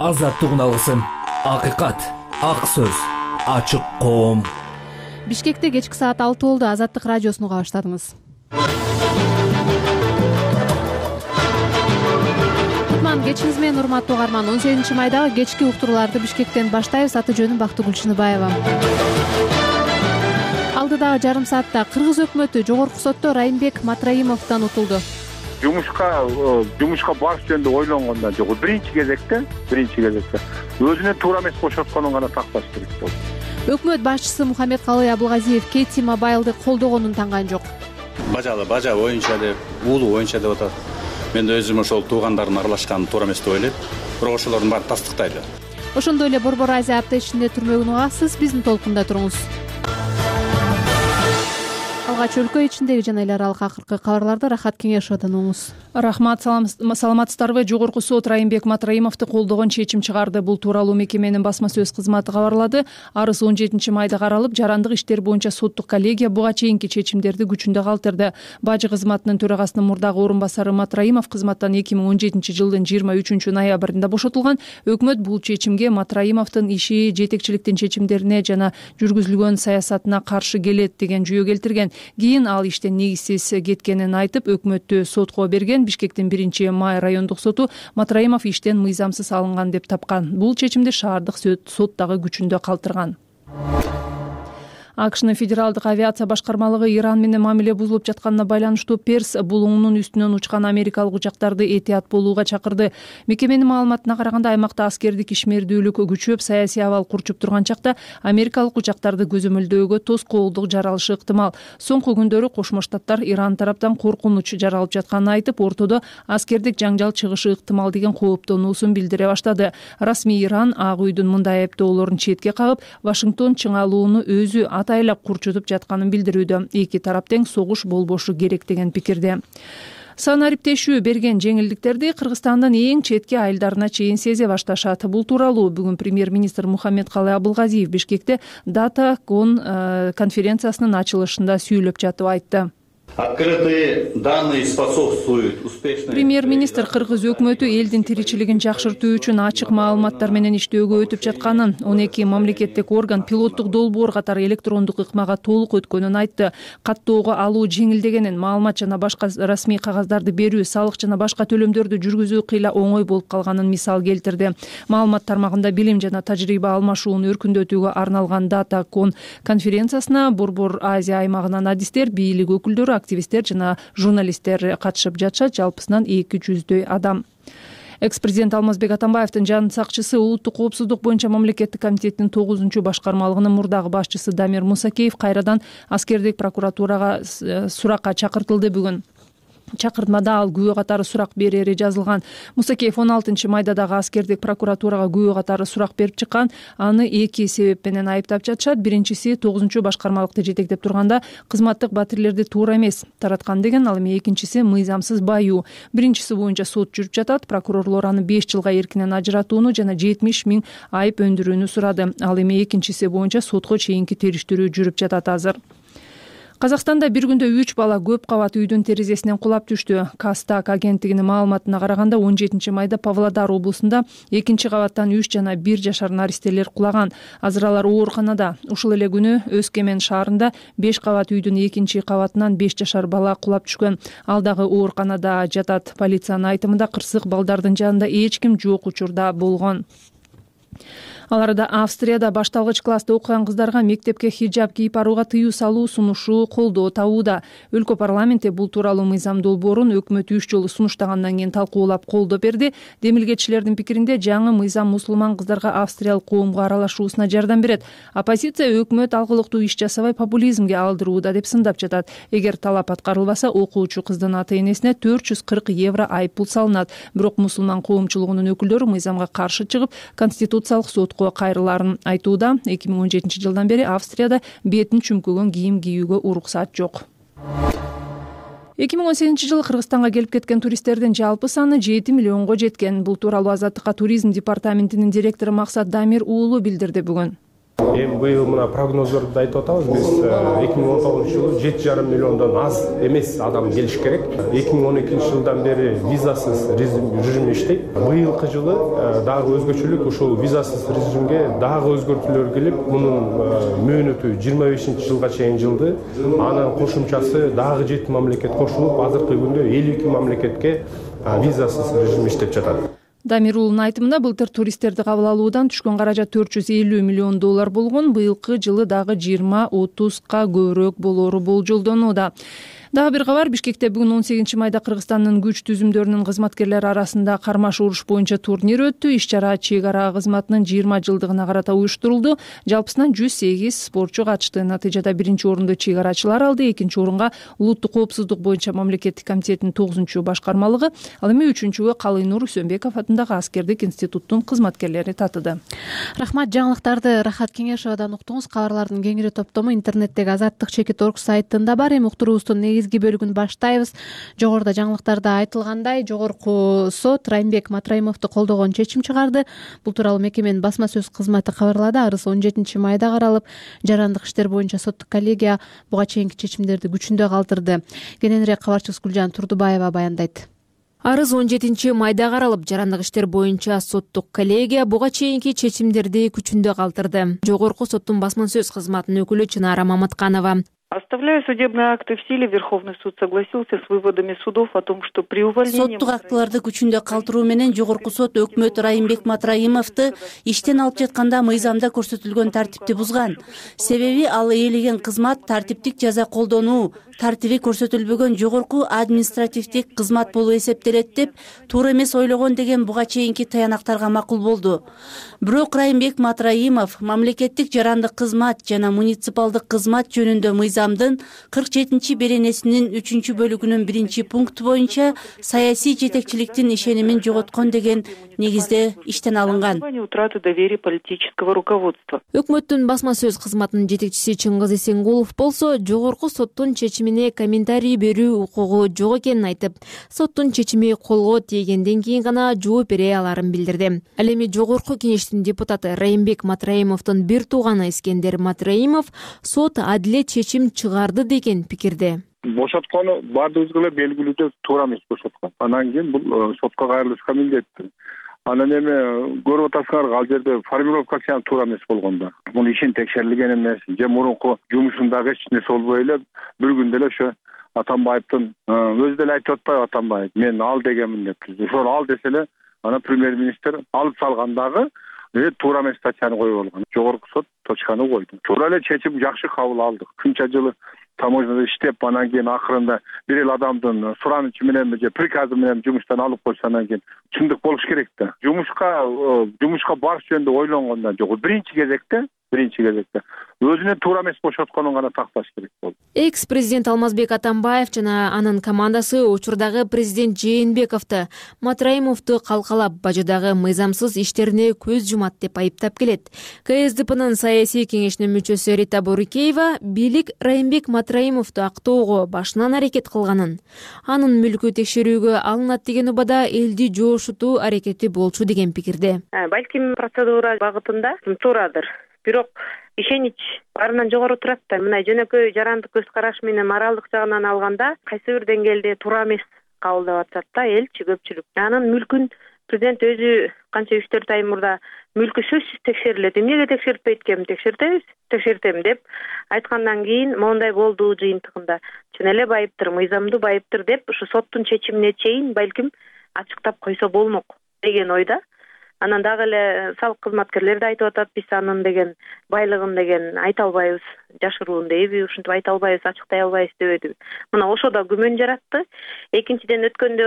азаттык алгысын, акыйкат, ак сөз, ачык коом. Бишкекте кечки саат 6 болду. Азаттык радиосуну уга баштадыңыз. Кутман кечиңиз менен урматтуу угарман. 18 майдагы кечки уктурууларды Бишкектен баштайбыз. Аты жөнүм Бактыгүл Чыныбаева. Алдыдагы жарым саатта Кыргыз өкмөтү жогорку сотто Райымбек Матраимовдон утулду. жумушка барыш жөнүндө ойлонгондо жок. Биринчи кезекте өзүнө туура эмес бошотконун гана такташ керек болду. Өкмөт башчысы Мухаммедкалый Абылгазиев Кети Мобайлды колдогонун танган жок. Бажа боюнча деп, уулу боюнча деп атат. Мен да өзүм ошол туугандардын аралашканын туура эмес деп ойлойм. Бирок ошолордун баарын тастыктайлы. Ошондой эле Борбор Азия аптечинде түрмөгүн угасыз. Биздин толкунда туруңуз. Алгач өлкө ичиндеги жана эл аралык акыркы кабарларды Рахат Кеңешовдон угуңуз. Рахмат, саламатсыздарбы? Жогорку сот Райымбек Матраимовду колдогон чечим чыгарды. Бул тууралуу мекеменин басма сөз кызматы кабарлады. Арыз 17 майда каралып, жарандык иштер боюнча соттук коллегия буга чейинки чечимдерди күчүндө калтырды. Бажы кызматынын төрагасынын мурдагы орун басары Матраимов кызматтан 2017 жылдын 23 ноябрында бошотулган. Өкмөт бул чечимге Матраимовдун иши жетекчиликтин чечимдерине жана жүргүзүлгөн саясатына каршы келет деген жүйө келтирген. Кийин ал иштен негизсиз кеткенин айтып, өкмөттү сотко берген. Бишкектин 1-май райондук соту Матраимов иштен мыйзамсыз алынган деп тапкан. Бул чечимди шаардык сот дагы күчүндө калтырган. АКШнын федералдык авиация башкармалыгы Иран менен мамиле бузулуп жатканына байланыштуу Перс булуңунун үстүнөн учкан америкалык учактарды этият болууга чакырды. Мекеменин маалыматына караганда, аймакта аскердик ишмердүүлүк күчөп, саясий абал курчуп турган чакта америкалык учактарды көзөмөлдөөгө тоскоолдук жаралышы ыктымал. Соңку күндөрү Кошмо Штаттар Иран тараптан коркунуч жаралып жатканын айтып, ортодо аскердик жаңжал чыгышы ыктымал деген кооптонуусун билдире баштады. Расмий Иран Ак үйдүн мындай айыптоолорун четке кагып, Вашингтон чыңалууну өзү атайлап курчутуп жатканын билдирүүдө. Эки тарап тең согуш болбошу керек деген пикирде. Санариптешүү берген жеңилдиктерди Кыргызстандын эң четки айылдарына чейин сезе башташат. Бул тууралуу бүгүн премьер-министр Мухаммедкалый Абылгазиев Бишкекте Data Con конференциясынын ачылышында сүйлөп жатып айтты. Открытые данные способствуют успешной... Премьер-министр Кыргыз өкмөтү элдин тиричилигин жакшыртуу үчүн ачык маалыматтар менен иштөөгө өтүп жатканын, 12 мамлекеттик орган пилоттук долбоор катары электрондук ыкмага толук өткөнүн айтты. Каттоого алуу жеңилдегенин, маалымат жана башка расмий кагаздарды берүү, салык жана башка төлөмдөрдү жүргүзүү кыйла оңой болуп калганын мисал келтирди. Маалымат тармагында билим жана тажрыйба алмашууну өркүндөтүүгө арналган Data Con конференциясына Борбор Азия аймагынан адистер, бийлик өкүлдөрү, активисттер жана журналисттер катышып жатышат. Жалпысынан 200дөй адам. Экс-президент Алмазбек Атамбаевдин жан сакчысы улуттук коопсуздук боюнча мамлекеттик комитеттин 9-башкармалыгынын мурдагы башчысы Дамир Мусакеев кайрадан аскердик прокуратурага суракка чакыртылды бүгүн. Чакыртмада ал күбө катары сурак берери жазылган. Мусакеев 16 майда дагы аскердик прокуратурага күбө катары сурак берип чыккан. Аны эки себеп менен айыптап жатышат. Биринчиси 9-башкармалыкты жетектеп турганда кызматтык батирлерди туура эмес тараткан деген. Ал эми экинчиси мыйзамсыз баюу. Биринчиси боюнча сот жүрүп жатат. Прокурорлор аны 5 жылга эркинен ажыратууну жана 70 000 айып өндүрүүнү сурады. Ал эми экинчиси боюнча сотко чейинки териштирүү жүрүп жатат азыр. Казакстанда bir күндө 3 бала көп кабат үйдүн терезесинен кулап түштү. Кастак агенттигинин маалыматына караганда 17 майда Павлодар облусунда 2 кабаттан 3 жана 1 жашар наристелер кулаган. Азыр алар ооруканада. Ушул эле күнү Өскемен шаарында 5 кабат үйдүн 2 кабатынан 5 жашар бала кулап түшкөн. Ал дагы ооруканада жатат. Полициянын айтымында кырсык балдардын жанында эч ким жок учурда болгон. Аларда Австрияда башталгыч класста окуган кыздарга мектепке хиджаб кийип барууга тыюу салуу сунушу колдоо табууда. Өлкө парламенти бул тууралуу мыйзам долбоорун өкмөт 3 жолу сунуштагандан кийин талкуулап колдоп берди. Демилгечилердин пикиринде жаңы мыйзам мусулман кыздарга австриялык коомго аралашуусуна жардам берет. Оппозиция өкмөт алгылыктуу иш жасабай популизмге алдырууда деп сындап жатат. Эгер талап аткарылбаса, окуучу кыздын ата-энесине 440 евро айып пул салынат. Бирок мусулман коомчулугунун өкүлдөрү мыйзамга каршы чыгып, конституциялык сотко кайрыларын айтууда. 2017 жылдан бери Австрияда бетин чүмкөгөн кийим кийүүгө уруксат жок. 2018 жылы Кыргызстанга келип кеткен туристтердин жалпы саны 7 миллионго жеткен. Бул тууралуу Азаттыкка туризм департаментинин директору Максат Дамир уулу билдирди бүгүн. Эми быйыл мына прогноздорду айтып атабыз. Биз 2019-жылы 7,5 миллиондон аз эмес адам келиш керек. 2012-жылдан бери визасыз режим иштейт. Быйылкы жылы дагы өзгөчөлүк ушул визасыз режимге дагы өзгөртүүлөр келип, мунун мөөнөтү 25-жылга чейин жылды. Анан кошумчасы дагы 7 мамлекет кошулуп, азыркы күндө 52 мамлекетке визасыз режим иштеп жатат. Дамир уулунун айтымында былтыр туристтерди кабыл алуудан түшкөн каражат $450 миллион болгон. Быйылкы жылы дагы 20-30га көбүрөөк болоору болжолдонууда. Дагы бир кабар, Бишкекте бүгүн 18 майда Кыргызстандын күч түзүмдөрүнүн кызматкерлери арасында кармаш уруш боюнча турнир өттү. Иш-чара чек ара кызматынын 20 жылдыгына карата уюштурулду. Жалпысынан 108 спортчу катышты. Натыйжада биринчи орунду чек арачылар алды, экинчи орунга улуттук коопсуздук боюнча мамлекеттик комитеттин 9-башкармалыгы, ал эми 3-үчүгө Калыйнур Үсөнбеков атындагы аскердик институттун кызматкерлери татыды. Рахмат, жаңылыктарды Рахат Кеңешовадан уктуңуз. Кабарлардын кеңири топтому интернеттеги azattik.org сайтында бар. Эми уктуруубуздун негизги бөлүгүн баштайбыз. Жогоруда жаңылыктарда айтылгандай, жогорку сот Райымбек Матраимовду колдогон чечим чыгарды. Бул тууралуу мекеменин басма сөз кызматы кабарлады. Арыз 17 майда каралып, жарандык иштер боюнча соттук коллегия буга чейинки чечимдерди күчүндө калтырды. Кененирээк кабарчыбыз Гүлжан Турдубаева баяндайт. Арыз 17 майда каралып, жарандык иштер боюнча соттук коллегия буга чейинки чечимдерди күчүндө калтырды. Жогорку соттун басма сөз кызматынын өкүлү Чынара Маматканова: Оставляя судебные акты в силе, Верховный суд согласился с выводами судов о том, что при увольнении... Соттук актыларды күчүндө калтыруу менен жогорку сот өкмөт Райымбек Матраимовду иштен алып жатканда мыйзамда көрсөтүлгөн тартипти бузган. Себеби ал ээлеген кызмат тартиптик жаза колдонуу тартиби көрсөтүлбөгөн жогорку административдик кызмат болуп эсептелет деп туура эмес ойлогон деген буга чейинки таянактарга макул болду. Бирок Райымбек Матраимов мамлекеттик жарандык кызмат жана муниципалдык кызмат жөнүндө мыйзамдын 47 беренесинин 3-бөлүгүнүн 1-пункту боюнча саясий жетекчиликтин ишенимин жоготкон деген негизде иштен алынган. Утраты доверия политического руководства. Өкмөттүн басма сөз кызматынын жетекчиси Чыңгыз Эсенгулов болсо, жогорку соттун чечимине комментарий берүү укугу жок экенин айтып, соттун чечими колго тийгенден кийин гана жооп бере аларын билдирди. Ал эми жогорку кеңештин депутаты Райымбек Матраимовдун бир тууганы Искендер Матраимов сот адилет чечим чыгарды деген пикирде. Бошоткону баардыгыбызга эле белгилүү деп туура эмес бошоткон. Анан кийин бул сотко кайрылышка милдеттүү. Анан эми көрүп атасыңар, ал жерде формировкасы ham туура эмес болгон да. Муну ишин текшерилген эмес, же мурунку жумушундагы эч нерсе болбой эле бир күндө эле ошо Атамбаевдин өзү деле айтып атпайбы Атамбаев, мен ал дегенмин деп. Ошол ал десе эле анан премьер-министр алып салгандагы туура эмес статьяны коюп алган. Жогорку сот точканы койду. Туура эле чечим жакшы кабыл алдык. Күнчө жылы таможняда иштеп, анан кийин акырында бир эл адамдын суранычы менен же приказы менен жумуштан алып койсо, анан кийин чындык болуш керек да. Жумушка барыш жөнүндө ойлонгондон жок. Биринчи кезекте өзүнө туура эмес бошотконун гана такташ керек болду. Экс-президент Алмазбек Атамбаев жана анын командасы учурдагы президент Жээнбековду Матраимовду калкалап, бажыдагы мыйзамсыз иштерине көз жумат деп айыптап келет. КСДПнын саясий кеңешинин мүчөсү Рита Борикеева бийлик Райымбек Матраимовду актоого башынан аракет кылганын, анын мүлкү текшерүүгө алынат деген убада элди жоошутуу аракети болчу деген пикирде. Балким процедура багытында туурадыр. Бирок ишенич баарынан жогору турат да. Мына жөнөкөй жарандык көз караш менен моралдык жагынан алганда кайсы бир деңгээлде туура эмес кабылдап атышат да элчи көпчүлүк. Анын мүлкүн президент өзү канча 3-4 ай мурда мүлкү сөзсүз текшерилет. Эмнеге текшертпейт экенин текшертем деп айткандан кийин моундай болду жыйынтыгында. Чын эле байыптыр, мыйзамдуу байыптыр деп ушу соттун чечимине чейин балким ачыктап койсо болмок деген ойда. Анан дагы эле салык кызматкерлери да айтып атат, биз анын деген байлыгын деген айта албайбыз, жашыруун дейби, ушинтип айта албайбыз, ачыктай албайбыз дебеди. Мына ошо да күмөн жаратты. Экинчиден өткөндө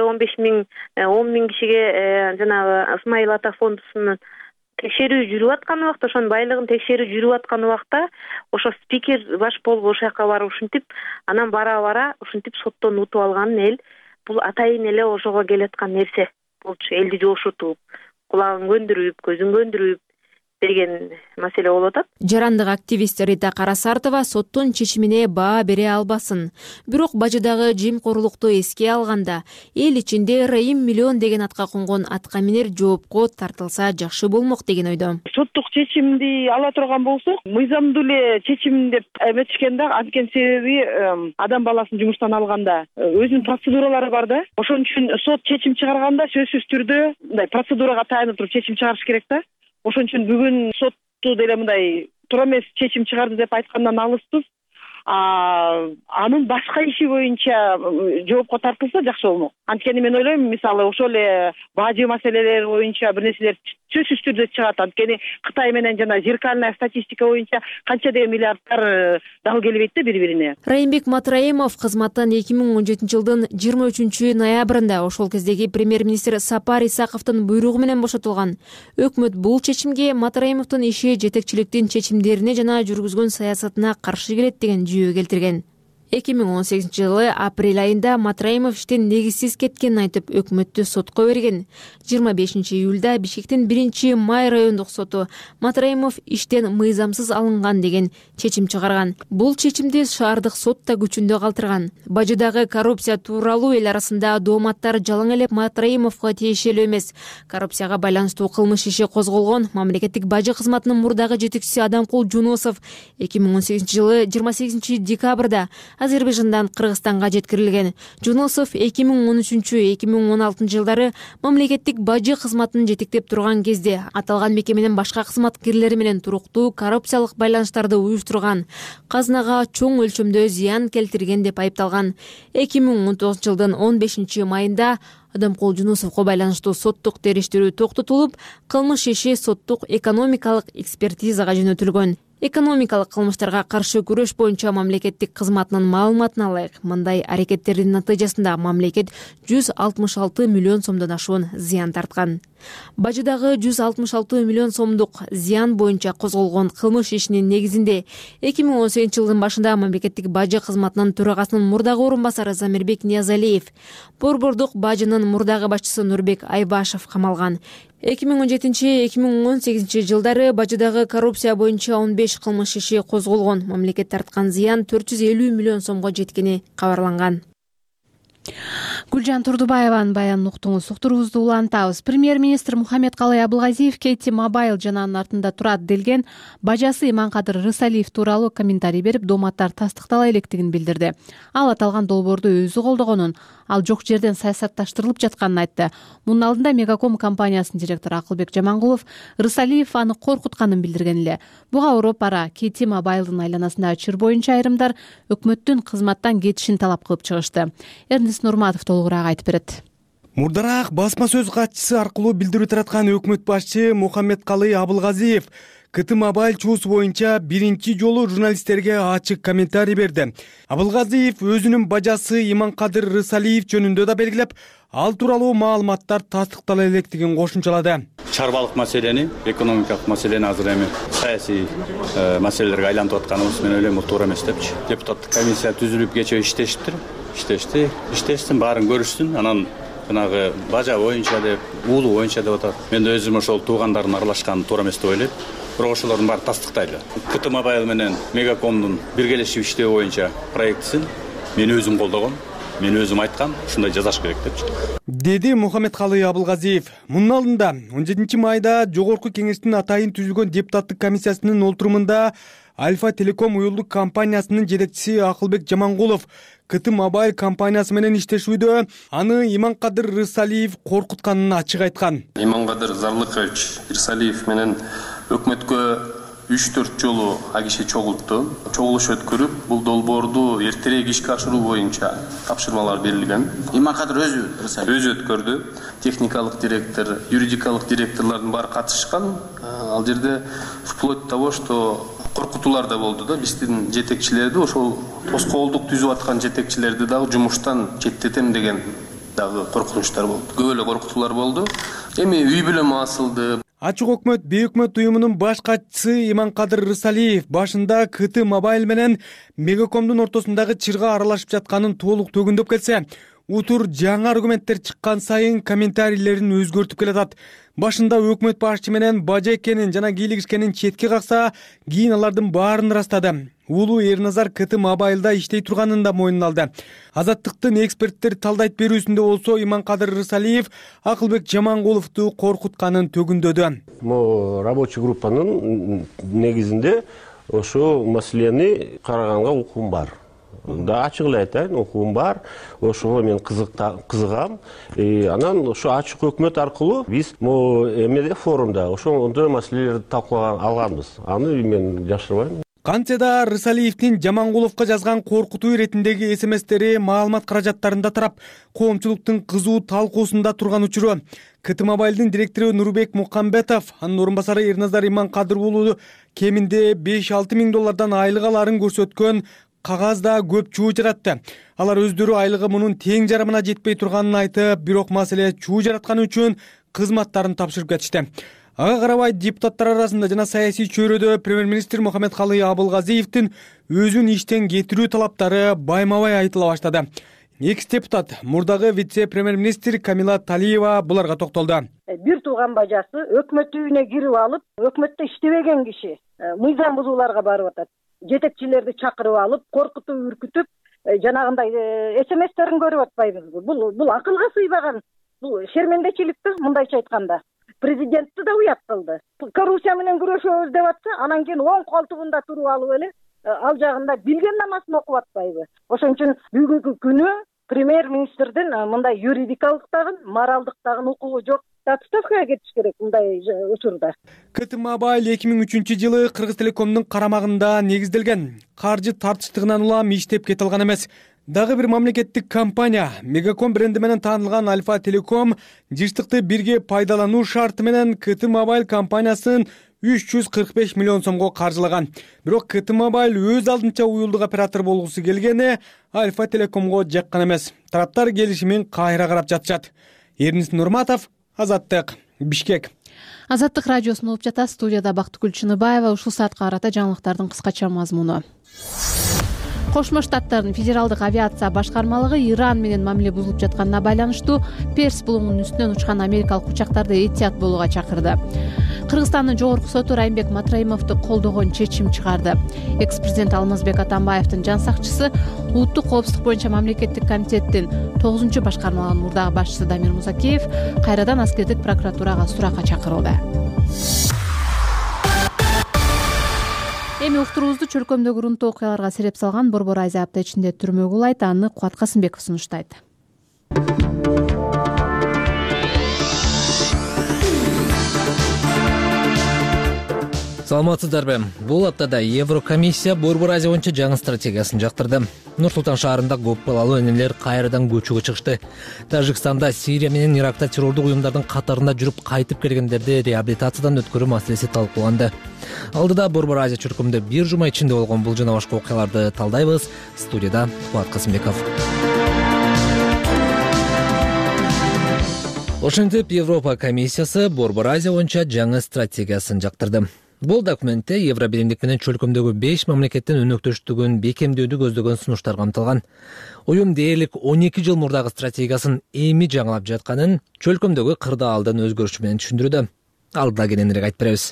10 миң кишиге жанагы Ысмайыл Ата фондусунун текшерүү жүрүп аткан убакта, ошонун байлыгын текшерүү жүрүп аткан убакта ошо спикер баш болуп ошол жака барып ушинтип, анан бара ушинтип соттон утуп алганын эл бул атайын эле ошого келаткан нерсе болчу. Элди жоошутуп, кулагын көндүрүп, көзүн көндүрүп, деген маселе болуп атат. Жарандык активист Рита Карасартова соттун чечимине баа бере албасын. Бирок бажыдагы жемкорлукту эске алганда эл ичинде Раим миллион деген атка конгон аткаминер жоопко тартылса жакшы болмок деген ойдо. Соттук чечимди ала турган болсок, мыйзамдуу эле чечим деп эметишкен да, анткени себеби адам баласын жумуштан алганда өзүнүн процедуралары бар да. Ошон үчүн сот чечим чыгарганда сөзсүз түрдө мындай процедурага таянып туруп чечим чыгарыш керек да. Ошон үчүн бүгүн сотту деле мындай туура эмес чечим чыгарды деп айткандан алыспыз. Анын башка иши боюнча жоопко тартылса жакшы болмок. Анткени мен ойлойм, мисалы ошол эле бажы маселелери боюнча бир нерселер сөзсүз түрдө чыгат. Анткени Кытай менен жана зеркальная статистика боюнча канча деген миллиардтар дал келбейт да бири-бирине. Райымбек Матраимов кызматтан 2017 жылдын 23 ноябрында ошол кездеги премьер-министр Сапар Исаковдун буйругу менен бошотулган. Өкмөт бул чечимге Матраимовдун иши жетекчиликтин чечимдерине жана жүргүзгөн саясатына каршы келет деген жүйө келтирген. 2018 жылы апрель айында Матраимов иштен негизсиз кеткенин айтып, өкмөттү сотко берген. 25 июлда Бишкектин 1-Май райондук соту Матраимов иштен мыйзамсыз алынган деген чечим чыгарган. Бул чечимди шаардык сот да күчүндө калтырган. Бажыдагы коррупция тууралуу эл арасында дооматтар жалаң элеп Матраимовго тиешелүү эмес. Коррупцияга байланыштуу кылмыш иши козголгон мамлекеттик бажы кызматынын мурдагы жетекчиси Адамкул Жунусов 2018 жылы 28 декабрда Азербайжандан Кыргызстанга жеткирилген. Жунусов 2013-2016 жылдары мамлекеттик бажы кызматын жетектеп турган кезде аталган мекеменин башка кызматкерлери менен туруктуу коррупциялык байланыштарды уюштурган, казынага чоң өлчөмдө зыян келтирген деп айыпталган. 2019 жылдын 15 майында Адамкул Жунусовго байланыштуу соттук териштирүү токтотулуп, кылмыш иши соттук экономикалык экспертизага жөнөтүлгөн. Экономикалык кылмыштарга каршы күрөш боюнча мамлекеттик кызматынын маалыматына ылайык мындай аракеттердин натыйжасында мамлекет 166 миллион сомдон ашуун зыян тарткан. Бажыдагы 166 миллион сомдук зыян боюнча козголгон кылмыш ишинин негизинде 2018 жылдын башында мамлекеттик бажы кызматынын төрагасынын мурдагы орун басары Замирбек Ниязалиев, борбордук бажынын мурдагы башчысы Нурбек Айбашев камалган. 2017-2018 жылдары бажыдагы коррупция боюнча 15 кылмыш иши козголгон. Мамлекет тарткан зыян 450 миллион сомго жеткени кабарланган. Гүлжан Турдубаеванын баянын уктуңуз. Уктуруубузду улантабыз. Премьер-министр Мухаммедкалый Абылгазиев KT Mobile жананын артында турат делген бажасы Иманкадыр Рысалиев тууралуу комментарий берип, дооматтар тастыктала электигин билдирди. Ал аталган долбоорду өзү колдогонун, ал жок жерден саясатташтырылып жатканын айтты. Мунун алдында Мегаком компаниясынын директору Акылбек Жамангулов Рысалиев аны коркутканын билдирген эле. Буга ороп ара KT Mobile'дын айланасындагы чыр боюнча айрымдар өкмөттүн кызматтан кетишин талап кылып чыгышты. Эрнис Нурматов толугураак айтып берет. Мурдараак басма сөз катчысы аркылуу билдирүү тараткан өкмөт башчы Мухаммедкалый Абылгазиев KT Mobile чуусу боюнча биринчи жолу журналисттерге ачык комментарий берди. Абылгазиев өзүнүн бажасы Иманкадыр Рысалиев жөнүндө да белгилеп, ал тууралуу маалыматтар тастыктала электигин кошумчалады. Чарбалык маселени, экономикалык маселени азыр эми саясий маселелерге айлантып атканыбыз мен ойлойм, бул туура эмес депчи. Депутаттык комиссия түзүлүп кечээ иштештин, баарын көрүшсүн, анан жанагы бажа боюнча деп, уулу боюнча деп атат. Мен да өзүм ошол туугандардын аралашканы туура эмес деп ойлойм. Бирок ошолордун баары тастыктайлы. KT Mobile менен Мегакомдун биргелешип иштөө боюнча проектисин мен өзүм колдогом, мен өзүм айткам, ушундай жасаш керек депчи. Деди Мухаммедкалый Абылгазиев. Мунун алдында 17 майда Жогорку Кеңештин атайын түзүлгөн депутаттык комиссиясынын олтурумунда Альфа Телеком уюлдук компаниясынын жетекчиси Акылбек Жамангулов KT Mobile компаниясы менен иштешүүдө аны Иманкадыр Рысалиев коркутканын ачык айткан. Иманкадыр Зарлыкович Рысалиев менен өкмөткө 3-4 жолу агише чогултту. Чогулуш өткөрүп, бул долбоорду эртерээк ишке ашыруу боюнча тапшырмалар берилген. Иманкадыр өзү өткөрдү. Техникалык директор, юридикалык директорлордун баары катышкан. Ал жерде вплоть до того, что коркутуулар да болду да. Биздин жетекчилерди, ошол тоскоолдук түзүп аткан жетекчилерди дагы жумуштан четтетем деген дагы коркунучтар болду. Көп эле коркутуулар болду. Эми үй бүлөм асылды. Ачык өкмөт бейөкмөт уюмунун баш катчысы Иманкадыр Рысалиев башында KT Mobile менен Мегакомдун ортосундагы чырга аралашып жатканын толук төгүндөп келсе, утур жаңы аргументтер чыккан сайын комментарийлерин өзгөртүп келатат. Башында өкмөт башчы менен бажа экенин жана кийлигишкенин четке какса, кийин алардын баарын ырастады. Улуу Эрназар КТ Мобайлда иштей турганын да мойнуна алды. Азаттыктын эксперттер талдайт берүүсүндө болсо Иманкадыр Рысалиев Акылбек Жамангуловду коркутканын төгүндөдү. Рабочий группанын негизинде ошо маселени караганга укугум бар. Да, ачык эле айтайын, укугум бар. Ошого мен кызыгам. Анан ошо ачык өкмөт аркылуу биз эмеде форумда ошондой маселелерди талкууга алганбыз. Аны мен жашырбайм. Кантсе да Рысалиевдин Жамангуловго жазган коркутуу иретиндеги СМСтери маалымат каражаттарында тарап, коомчулуктун кызуу талкуусунда турган учуру. КТ Мобайлдын директору Нурбек Мукамбетов, анын орун басары Эрназар Иманкадыр уулу кеминде 5-6 миң доллардан айлык аларын көрсөткөн кагазда көп чуу жаратты. Алар өздөрү айлыгы мунун тең жарымына жетпей турганын айтып, бирок маселе чуу жаратканы үчүн кызматтарын тапшырып кетишти. Ага карабай депутаттар арасында жана саясий чөйрөдө премьер-министр Мухаммедкалый Абылгазиевдин өзүн иштен кетирүү талаптары байма-бай айтыла баштады. Экс депутат, мурдагы вице-премьер-министр Камила Талиева буларга токтолду. Бир тууган бажасы өкмөт үйүнө кирип алып, өкмөттө иштебеген киши мыйзам бузууларга барып атат. Жетекчилерди чакырып алып, коркутуп, үркүтүп, жанагындай СМСтерин көрүп атпайбызбы? Бул акылга сыйбаган, бул шермендечиликтир, мындайча айтканда. Президентти да уят кылды. Коррупция менен күрөшөбүз деп атса, анан кийин оң колтугунда туруп алып эле ал жагында билген намасын окуп атпайбы. Ошон үчүн бүгүнкү күнү премьер-министрдин мындай юридикалык дагы, моралдык дагы укугу жок. Отставкага кетиш керек мындай учурда. КТ Мобайл 2003-жылы Кыргыз Телекомдун карамагында негизделген. Каржы тартыштыгынан улам иштеп кете алган эмес. Дагы бир мамлекеттик компания Мегаком бренди менен таанылган Альфа Телеком жыштыкты бирге пайдалануу шарты менен КТ Мобайл компаниясын 345 миллион сомго каржылаган. Бирок КТ Мобайл өз алдынча уюлдук оператор болгусу келгени Альфа Телекомго жаккан эмес. Тараптар келишимин кайра карап жатышат. Эрнис Нурматов, Азаттык, Бишкек. Азаттык радиосун угуп жатасыз. Студияда Бактыгүл Чыныбаева. Ушул саатка карата жаңылыктардын кыскача мазмуну. Кошмо Штаттардын федералдык авиация башкармалыгы Иран менен мамиле бузулуп жатканына байланыштуу Перс булуңунун үстүнөн учкан америкалык учактарды этият болууга чакырды. Кыргызстандын жогорку соту Райымбек Матраимовду колдогон чечим чыгарды. Экс-президент Алмазбек Атамбаевдин жан сакчысы улуттук коопсуздук боюнча мамлекеттик комитеттин 9 башкармалыгынын мурдагы башчысы Дамир Мусакеев кайрадан аскердик прокуратурага суракка чакырылды. Эми уктуруубузду чөлкөмдөгү урунтуу окуяларга сереп салган Борбор Азия апта ичинде түрмөгү улайт. Аны Кубат Касымбеков сунуштайт. Саламатсыздарбы? Бул аптада Еврокомиссия Борбор Азия боюнча жаңы стратегиясын жактырды. Нур-Султан шаарында көп балалуу энелер кайрадан көчүгө чыгышты. Тажикстанда Сирия менен Иракта террордук уюмдардын катарында жүрүп кайтып келгендерди реабилитациядан өткөрүү маселеси талкууланды. Алдыда Борбор Азия чөлкөмдө бир жума ичинде болгон бул жана башка окуяларды талдайбыз. Студияда Кубат Касымбеков. Ошентип Европа комиссиясы Борбор Азия боюнча жаңы стратегиясын жактырды. Бул документте Евробиримдик менен чөлкөмдөгү 5 мамлекеттин өнөктөштүгүн бекемдөөдү көздөгөн сунуштар камтылган. Уюм дээрлик 12 жыл мурдагы стратегиясын эми жаңылап жатканын чөлкөмдөгү кырдаалдын өзгөрүшү менен түшүндүрдү. Алдыда кененирээк айтып беребиз.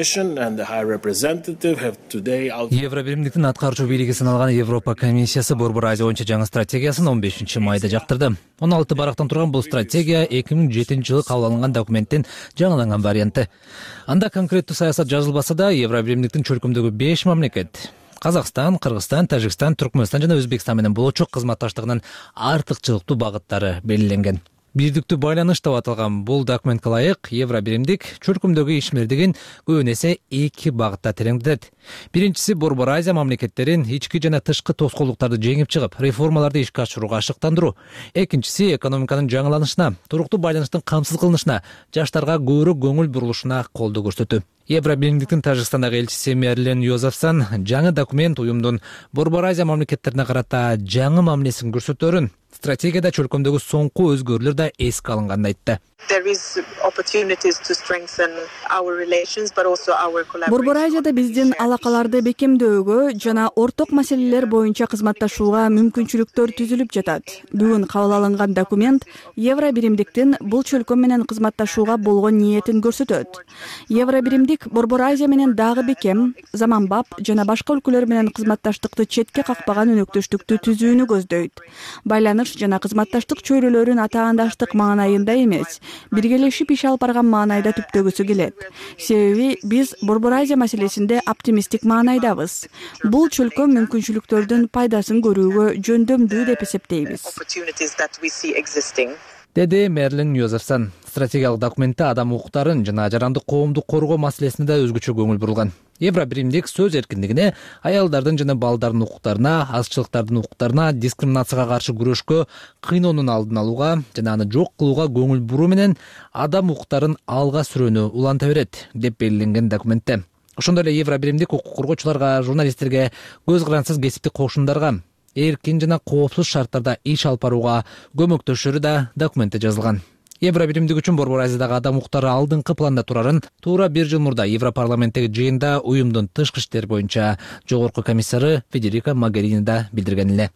Евробиримдиктин аткаруучу бийлиги саналган Европа комиссиясы Борбор Азия боюнча жаңы стратегиясын 15 майда жактырды. 16 барактан турган бул стратегия 2007-жылы кабыл алынган документтин жаңыланган варианты. Анда конкреттүү саясат жазылбаса да, Евробиримдиктин чөлкөмдөгү 5 мамлекет Казакстан, Кыргызстан, Тажикстан, Түркмөнстан жана Өзбекстан менен болочу кызматташтыгынын артыкчылыктуу багыттары белгиленген. Бирдиктүү байланыш деп аталган бул документке ылайык Евробиримдик чөлкөмдөгү ишмердигин көбүн эсе 2 багытта тереңдетет. Биринчиси Борбор Азия мамлекеттерин ички жана тышкы тоскоолдуктарды жеңип чыгып, реформаларды ишке ашырууга ашыктандыруу. Экинчиси экономиканын жаңыланышына, туруктуу байланыштын камсыз кылынышына, жаштарга көбүрөөк көңүл бурулушуна колдоо көрсөтүү. Евробиримдиктин Тажикстандагы элчиси Мерлен Йозефсон жаңы документ уюмдун Борбор Азия мамлекеттерине карата жаңы мамилесин көрсөтөөрүн, стратегияда чөлкөмдөгү соңку өзгөрүүлөр да эске алынганын айтты. Борбор Азияда биздин алакаларды бекемдөөгө жана орток маселелер боюнча кызматташууга мүмкүнчүлүктөр түзүлүп жатат. Бүгүн кабыл алынган документ Евробиримдиктин бул чөлкөм менен кызматташууга болгон ниетин көрсөтөт. Евробиримдик Борбор Азия менен дагы бекем, заманбап жана башка өлкөлөр менен кызматташтыкты четке какпаган өнөктөштүктү түзүүнү көздөйт. Байланыш жана кызматташтык чөйрөлөрүн атаандаштык маанайында эмес, биргелешип иш алып барган маанайда түптөгүсү келет. Себеби биз Борбор Азия маселесинде оптимисттик маанайдабыз. Бул чөлкөм мүмкүнчүлүктөрдүн пайдасын көрүүгө жөндөмдүү деп эсептейбиз. Деди Мерлин Йозефсон. Стратегиялык документте адам укуктарын жана жарандык коомду коргоо маселесине да өзгөчө көңүл бурулган. Евробиримдик сөз эркиндигине, аялдардын жана балдардын укуктарына, азчылыктардын укуктарына, дискриминацияга каршы күрөшкө, кыйноонун алдын алууга жана аны жок кылууга көңүл буруу менен адам укуктарын алга сүрөөнү уланта берет деп белгиленген документте. Ошондой эле Евробиримдик укук коргоочуларга, журналисттерге, көз карансыз кесиптик кошундарга эркин жана коопсуз шарттарда иш алып барууга көмөктөшөрү да документте жазылган. Евробиримдик үчүн Борбор Азиядагы адам укуктары алдыңкы планда турарын туура 1 жыл мурда Европарламенттеги жыйында уюмдун тышкы иштер боюнча жогорку комиссары Федерика Могерини да билдирген эле.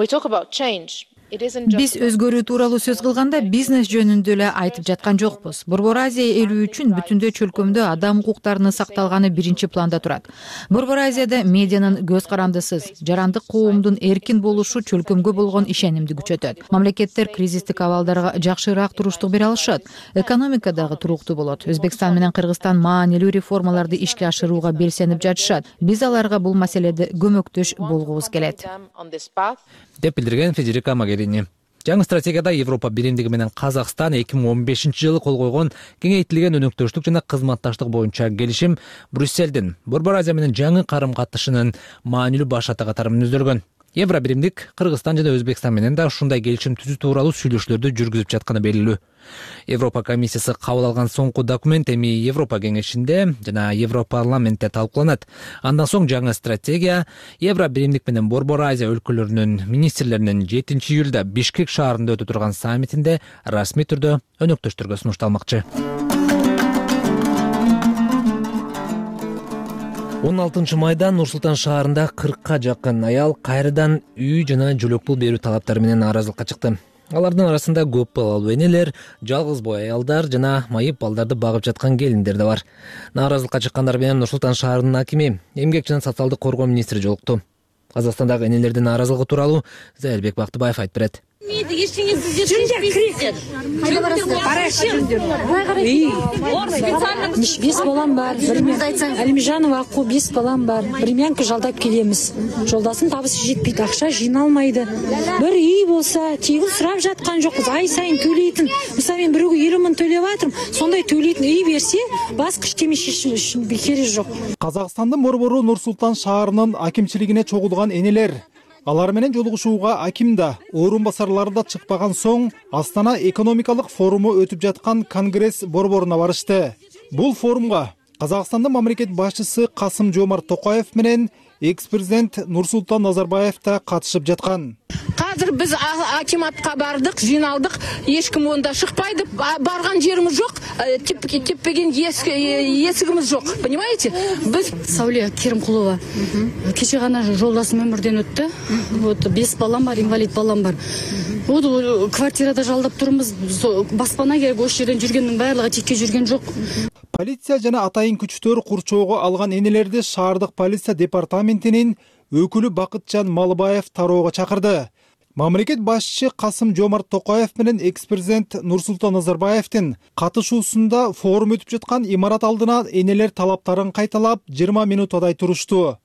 Биз өзгөрүү тууралуу сөз кылганда бизнес жөнүндө эле айтып жаткан жокпуз. Борбор Азия эли үчүн бүтүндөй чөлкөмдө адам укуктарынын сакталганы биринчи планда турат. Борбор Азияда медианын көз карандысыз, жарандык коомдун эркин болушу чөлкөмгө болгон ишенимди күчөтөт. Мамлекеттер кризистик абалдарга жакшыраак туруштук бере алышат. Экономика дагы туруктуу болот. Өзбекстан менен Кыргызстан маанилүү реформаларды ишке ашырууга белсенип жатышат. Биз аларга бул маселеде көмөктөш болгубуз келет. Деп билдирген Федерика Могерини. Жаңы стратегияда Европа биримдиги менен Казакстан 2015 жылы кол койгон кеңейтилген өнөктөштүк жана кызматташтык боюнча келишим Брюссельдин Борбор Азия менен жаңы карым-катышынын маанилүү башаты катары мүнөздөлгөн. Евробиримдик Кыргызстан жана Өзбекстан менен да ушундай келишим түзүү тууралуу сүйлөшүүлөрдү жүргүзүп жатканы белгилүү. Европа комиссиясы кабыл алган соңку документ эми Европа кеңешинде жана Европарламентте талкууланат. Андан соң жаңы стратегия Евробиримдик менен Борбор Азия өлкөлөрүнүн министрлеринин 7 июлда Бишкек шаарында өтө турган саммитинде расмий түрдө өнөктөштөргө сунушталмакчы. 16 майда Нур-Султан шаарында 40-ка жакын аял кайрадан үй жана жөлөк пул берүү талаптары менен нааразылыкка чыкты. Алардын арасында көп балалуу энелер, жалгыз бой аялдар жана майып балдарды багып жаткан келиндер да бар. Нааразылыкка чыккандар менен Нур-Султан шаарынын акими, эмгек жана социалдык коргоо министри жолукту. Казакстандагы энелердин нааразылыгы тууралуу Зайырбек Бактыбаев айтып берет. Бес балам бар. Алимжанова Акку 5 балам бар. Времянка жалдап келемиз. Жолдасым табысы жетпейт, акча жыйналмайды. Бир үй болса, тегин сурап жаткан жокпуз. Ай сайын төлөйтүн. Мисалы мен бирөөгө 20 миң төлөп атырмын. Сондай төлөйтүн үй берсе, баскыч темешишим үчүн кереги жок. Казакстандын борбору Нур-Султан шаарынын акимчилигине чогулган энелер. Алар менен жолугушууга аким да, орун басарлары да чыкпаган соң Астана экономикалык форуму өтүп жаткан Конгресс борборуна барышты. Бул форумга Казакстандын мамлекет башчысы Касым-Жомарт Токаев менен экс-президент Нурсултан Назарбаев да катышып жаткан. Азыр биз акиматка бардык, жыйналдык, эч ким онда шыкпайды, барган жерimiz жок, теппеген эсигimiz жок, понимаете? Биз Сауле Керимкулова. Кече гана жолдасым өмүрдөн өттү. Вот 5 балам бар, инвалид балам бар. Вот квартирада жалдап турмуз, баспана керек, ош жерден жүргөндүн баардыгы текке жүргөн жок. Полиция жана атайын күчтөр курчоого алган энелерди шаардык полиция департаментинин өкүлү Бакытжан Малыбаев тароого чакырды. Мамлекет башчы Касым-Жомарт Токаев менен экс-президент Нурсултан Назарбаевдин катышуусунда форум өтүп жаткан имарат алдына энелер талаптарын кайталап 20 минутадай турушту.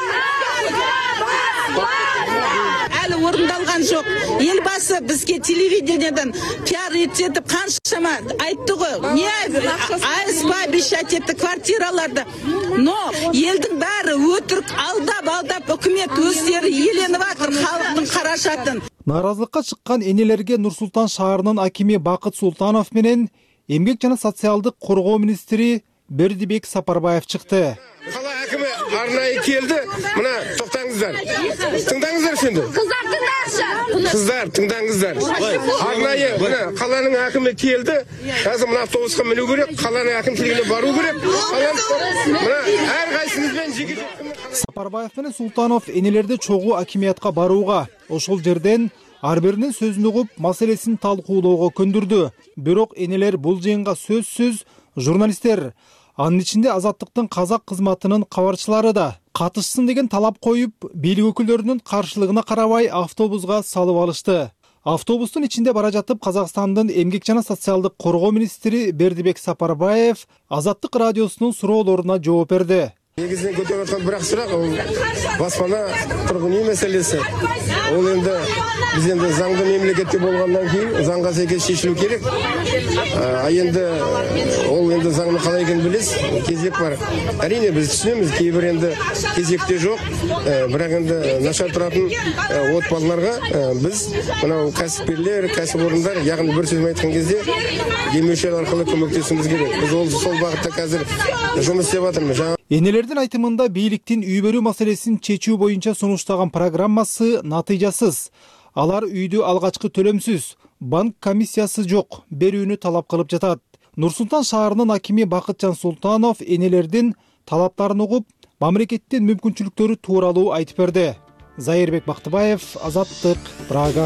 Әлі орындалган жок. Элбасы бизге телевидениеден пиар этип каншама айтты го. Не айспа обещать этти квартираларды. Но элдин баары өтүрүк алдап өкмөт өздөрү ийеленип атыр халыктын карашатын. Нааразылыкка чыккан энелерге Нур-Султан шаарынын акими Бакыт Султанов менен эмгек жана социалдык коргоо министри Бердибек Сапарбаев чыкты. Кала акимы арнайы келді. Мына тоқтаңыздар. Тыңдаңыздар şimdi. Қыздар тыңдаршы. Қыздар тыңдаңыздар. Арнайы мына қаланың әкімі келді. Қазір мына автобусқа міну керек, қаланың әкімшілігіне бару керек. Мына әрқайсымызбен жеке-жеке. Сапарбаев менен Султанов энелерди чогуу акимиятка барууга, ошол жерден ар биринин сөзүн угуп, маселесин талкуулоого көндүрдү. Бирок энелер бул жыйынга сөзсүз журналисттер, анын ичинде Азаттыктын казак кызматынын кабарчылары да катышсын деген талап коюп, бийлик өкүлдөрүнүн каршылыгына карабай автобуска салып алышты. Автобустун ичинде бара жатып Казакстандын эмгек жана социалдык коргоо министри Бердибек Сапарбаев Азаттык радиосунун суроолоруна жооп берди. Негізінен көтеріп жатқан бірақ сұрақ ол баспана тұрғын үй мәселесі. Ол енді біз енді заңды мемлекетте болғаннан кейін заңға сәйкес шешілу керек. Енді ол енді заңны қалай екенін білесіз, кезек бар. Әрине біз түсінеміз, кейбір енді кезекте жоқ. Бірақ енді нашар тұратын отбасыларға біз мынау кәсіпкерлер, кәсіпорындар, яғни бір сөзбен айтқан кезде демеушілер арқылы көмектесуіміз керек. Біз ол сол бағытта қазір жұмыс істеп жатырмыз. Энелердин айтымында бийликтин үй берүү маселесин чечүү боюнча сунуштаган программасы натыйжасыз. Алар үйдү алгачкы төлөмсүз, банк комиссиясы жок берүүнү талап кылып жатат. Нур-Султан шаарынын акими Бакытжан Султанов энелердин талаптарын угуп, мамлекеттин мүмкүнчүлүктөрү тууралуу айтып берди. Зайырбек Бактыбаев, Азаттык, Прага.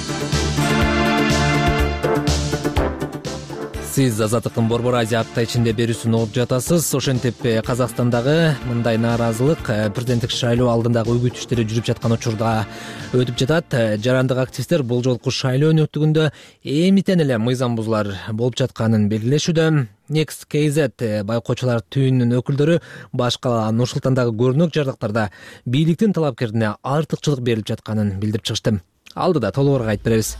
Сиз Азаттыктын Борбор Азия апта ичинде берүүсүн угуп жатасыз. Ошентип Казакстандагы мындай нааразылык президенттик шайлоо алдындагы үгүт иштери жүрүп жаткан учурда өтүп жатат. Жарандык активисттер бул жолку шайлоо өнөктүгүндө эмитен эле мыйзам бузуулар болуп жатканын белгилешүүдө. Next KZ байкоочулар түйүнүнүн өкүлдөрү баш кала Нур-Султандагы көрүнөк жардактарда бийликтин талапкерине артыкчылык берилип жатканын билдирип чыгышты. Алдыда толугураак айтып беребиз.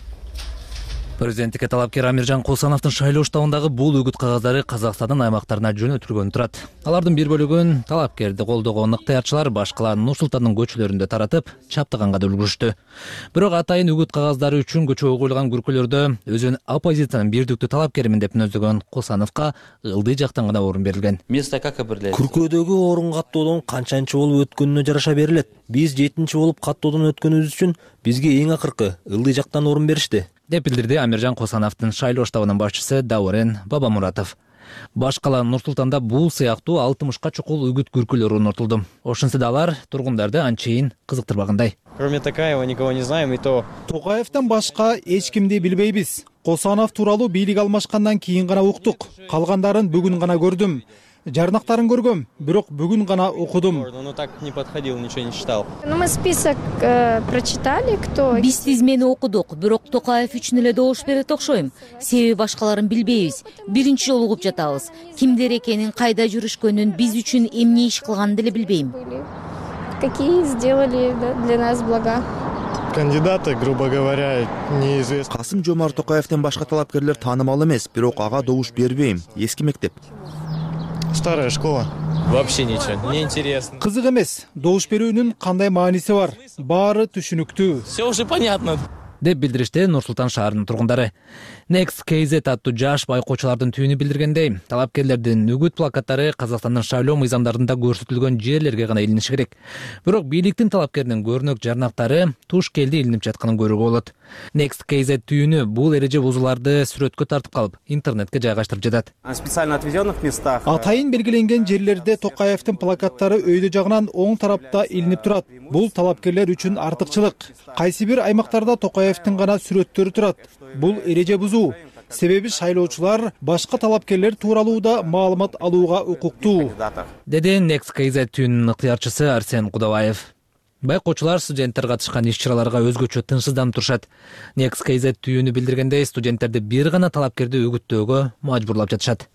Президенттикке талапкер Амиржан Кулсановдун шайлоо штабындагы бул үгүт кагаздары Казакстандын аймактарына жөнөтүлгөнү турат. Алардын бир бөлүгүн талапкерди колдогон ыктыярчылар баш кала Нур-Султандын көчөлөрүндө таратып, чаптаганга да үлгүрүштү. Бирок атайын үгүт кагаздары үчүн көчөгө коюлган күркөлөрдө өзүн оппозициянын бирдиктүү талапкеримин деп мүнөздөгөн Кулсановго ылдый жактан гана орун берилген. Күркөөдөгү орун каттоодон канчанчы болуп өткөнүнө жараша берилет. Биз 7-чи болуп каттоодон өткөнүбүз үчүн бизге эң акыркы ылдый жактан орун беришти, деп билдирди Амиржан Кулсановдун шайлоо штабынын башчысы Даурен Бабамуратов. Баш кала Нур-Султанда бул сыяктуу 60ка чукул үгүт күркөлөр орнотулду. Ошентсе да алар тургундарды анчейин кызыктырбагандай. Кроме Токаева никого не знаем, и то Токаевден башка эч кимди билбейбиз. Кулсанов тууралуу бийлик алмашкандан кийин гана уктук. Калгандарын бүгүн гана көрдүм. Жарнактарын көргөм, бирок бүгүн гана окудум. Ну так не подходил, ничего не читал. Мы список прочитали, кто... Биз тизмени окудук, бирок Токаев үчүн эле добуш берет окшойм. Себеби башкаларын билбейбиз. Биринчи жолу угуп жатабыз. Кимдер экенин, кайда жүрүшкөнүн, биз үчүн эмне иш кылганын деле билбейм. Какие сделали для нас блага? Кандидаты, грубо говоря, неизвестны. Касым-Жомарт Токаевден башка талапкерлер таанымал эмес, бирок ага добуш бербейм. Эски мектеп. Старая школа. Вообще ничего, не интересно. Кызык эмес, добуш берүүнүн кандай мааниси бар? Баары түшүнүктүү. Все уже понятно. деп билдиришти Нур-Султан шаарынын тургундары. Next KZ аттуу жаш байкоочулардын түйүнү билдиргендей, талапкерлердин үгүт плакаттары Казакстандын шайлоо мыйзамдарында көрсөтүлгөн жерлерге гана илиниши керек. Бирок бийликтин талапкеринин көрүнөк жарнактары туш келди илинип жатканын көрүүгө болот. Next KZ түйүнү бул эреже бузууларды сүрөткө тартып калып, интернетке жайгаштырып жатат. Специально отведенных местах. Атайын белгиленген жерлерде Токаевдин плакаттары өйдө жагынан оң тарапта илинип турат. Бул талапкерлер үчүн артыкчылык. Кайсы бир аймактарда Токаевдин гана сүрөттөрү турат. Бул эреже бузуу. Себеби шайлоочулар башка талапкерлер тууралуу да маалымат алууга укуктуу, деди Next KZ түйүнүнүн ыктыярчысы Арсен Кудабаев. Байкоочулар студенттер катышкан иш-чараларга өзгөчө тынчсызданып турушат. Next KZ түйүнү билдиргендей, студенттерди бир гана талапкерди үгүттөөгө мажбурлап жатышат.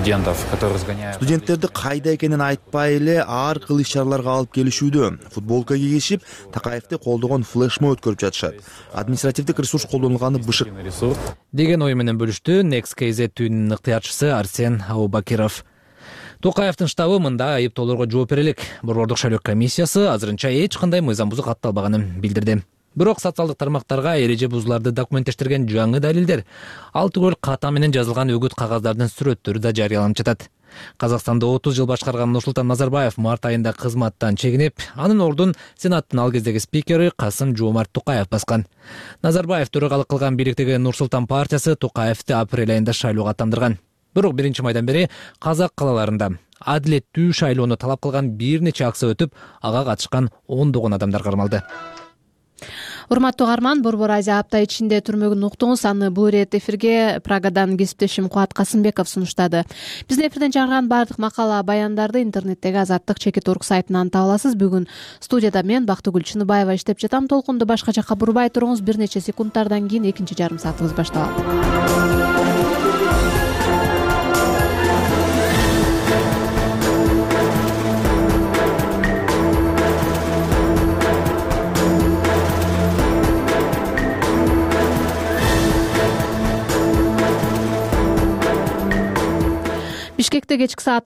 Студенттерди кайда экенин айтпай эле ар кыл иш-чараларга алып келишүүдө. Футболка кийишип, Такаевди колдогон флешмоб өткөрүп жатышат. Административдик ресурс колдонулганы бышык деген ой менен бөлүштү Next KZ түйүнүнүн ыктыярчысы Арсен Абубакиров. Токаевдин штабы мында айыптоолорго жооп берелик. Борбордук шайлоо комиссиясы азырынча эч кандай мыйзам бузуу катталбаганын билдирди. Бирок социалдык тармактарга эреже бузууларды документтештирген жаңы далилдер, ал түгөл ката менен жазылган үгүт кагаздардын сүрөттөрү да жарыяланып жатат. Казакстанды 30 жыл башкарган Нурсултан Назарбаев март айында кызматтан чегинип, анын ордун Сенаттын ал кездеги спикери Касым-Жомарт Токаев баскан. Назарбаев төрагалык кылган бийликтеги Нурсултан партиясы Токаевди апрель айында шайлоого аттандырган. Бирок 1-майдан бери казак калаларында адилеттүү шайлоону талап кылган бир нече акция өтүп, ага катышкан ондогон адамдар кармалды. Урматтуу угарман, Борбор Азия апта ичинде түрмөгүн уктуңуз. Аны бул ирет эфирге Прагадан кесиптешим Кубат Касымбеков сунуштады. Биздин эфирден чыгарган бардык макала баяндарды интернеттеги Азаттык Чекит.орг сайтынан таба аласыз. Бүгүн студияда мен Бактыгүл Чыныбаева иштеп жатам. Толкунду башка жакка бурбай туруңуз. Бир нече секундтардан кийин экинчи жарым саатыбыз башталат. Бишкекте кечки саат